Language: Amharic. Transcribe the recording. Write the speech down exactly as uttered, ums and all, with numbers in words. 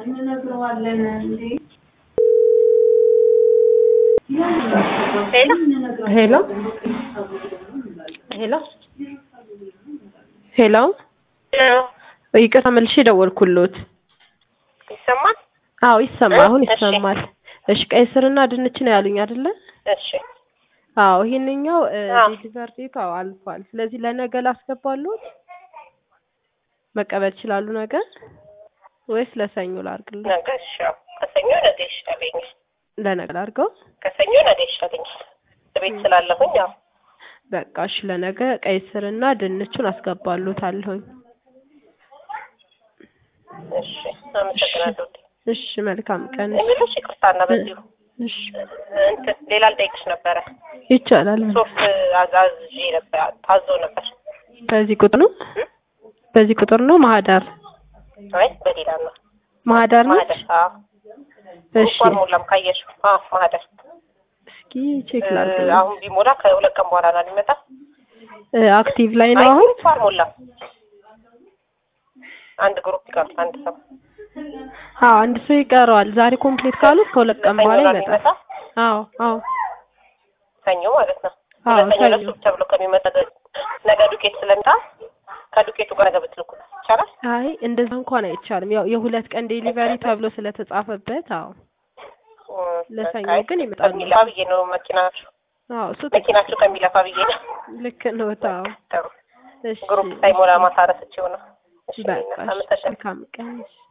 እንነግረዋለን እንዴ ሄሎ ሄሎ ሄሎ ይቅርታ መልሼ ደወልኩልዎት ይሰማል? አዎ ይሰማል አሁን ይሰማል እሺ ቀይ ስርና ድንች ነው ያሉኝ አይደለ እሺ አዎ ይሄንኛው ዲሊቨር ዴታው አልፏል ስለዚህ ለነገ ላስገባልዎት መቀበል ይችላሉ ነገ ወይስ ለሰኞ ላድርግልዎት ነገ እሺ ከሰኞ ነገ ይሻለኛል ለነገ ላድርገው ከሰኞ ነገ ይሻለኛል ቤት ስላለሁኝ አዎ በቃ እሺ ለነገ ቀይ ስርና ድንቹን አስገባልዎታለሁኝ እሺ አመሰግናለሁ እሺ መልካም ቀን እሺ ይቅርታና በዚሁ እሺ እንትን ሌላ ልጠይቅሽ ነበረ ይቻላል ሶፍ አዛዝዤ ነበር ታዞ ነበር በዚህ ቁጥር ነው በዚህ ቁጥር ነው ማህደር አይ በሌላ ነው ማህደር ነው ማህደር አዎ እሺ ፎርሙላም ካየሽ አዎ ማህደር እስኪ ቼክ ላድርግ አሁን ቢሞላ ከሁለት ቀን በኋላ ነው የሚመጣ አክቲቭ ላይ ነው አሁን ፎርሙላ አንድ ግሩፕ ይቀር አንድ ሰው አዎ አንድ ሰው ይቀረዋል ዛሬ ኮምፕሊት ካሉት ከሁለት ቀን በኋላ ይመጣል አዎ አዎ ሰኞ ማለት ነው አዎ ሰኞ ተብሎ ከሚመጣ ነገ ዱቄት ስለምጣ ከዱቄቱ ጋር ነገ ብትልኩ ይቻላል አይ እንደዛ እንኳን አይቻልም ያው የሁለት ቀን ዴሊቨሪ ተብሎ ስለተጻፈበት አዎ ለሰኞ ግን ይመጣል ሚላው ብዬ ነው መኪናችሁ አዎ እሱ መኪናችሁ ከሚለፋ ብዬ ነው ልክ ነው ታው እሺ ግሩፕ ሳይሞላ ማሳረስቸው ነው በቃ መልካም ቀን